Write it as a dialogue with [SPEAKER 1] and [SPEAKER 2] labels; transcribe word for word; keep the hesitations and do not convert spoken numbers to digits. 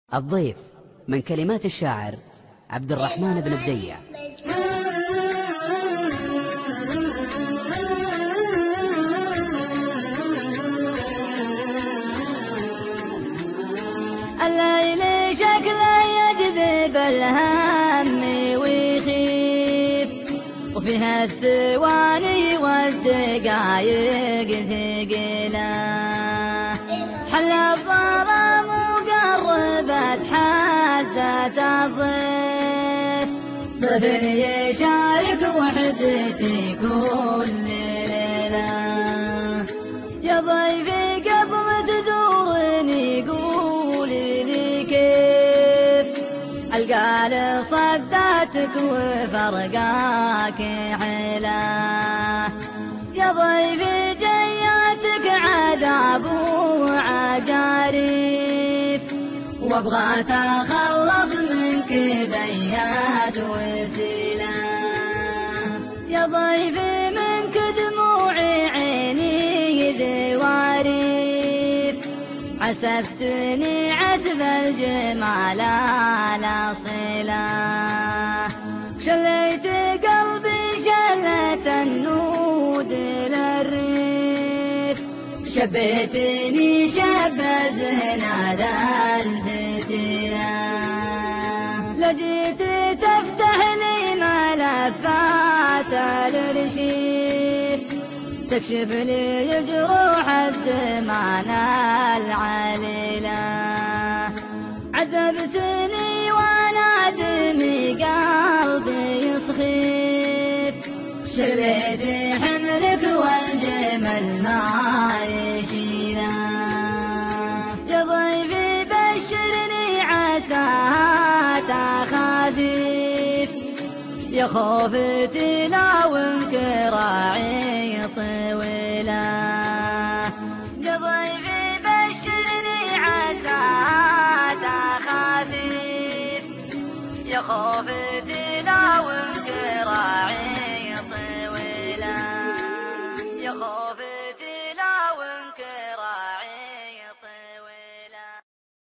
[SPEAKER 1] الضيف من كلمات الشاعر عبد الرحمن بن بديع.
[SPEAKER 2] الليل شكله يجذب الهم ويخيف، وفيها الثواني والدقايق ثقيلة، حل الظلام وقربت حاسة الضيف، ضيف يشارك وحدتي كل ليلة. يا ضيفي قبل تزورني قولي لي كيف ألقى لصداتك وفرقاك حيلة. يا ضيفي جياتك عذاب وعجاريف، وابغى تخلص منك بيات وسيلة. يا ضيفي منك دموعي عيني ذواريف، عسفتني عتب الجمال الأصيلة. شليت قلبي شلة النود للريف، شبيتني شب الزنا ذا الفتيلة. لجيت تفتح لي ملفات الارشيف، تكشف لي جروح الزمان العليلة. عذبتني وانا دمي قلبي يصخيف، شليت حملك والجمل ما يشيله. يا ضيفي بشرني عساها خفيف، يا خوفتي لو انكراعي طويلة. يا ضيفي بشرني عساها خفيف، يا خوفتي لو انكراعي طويلة. يا خوفتي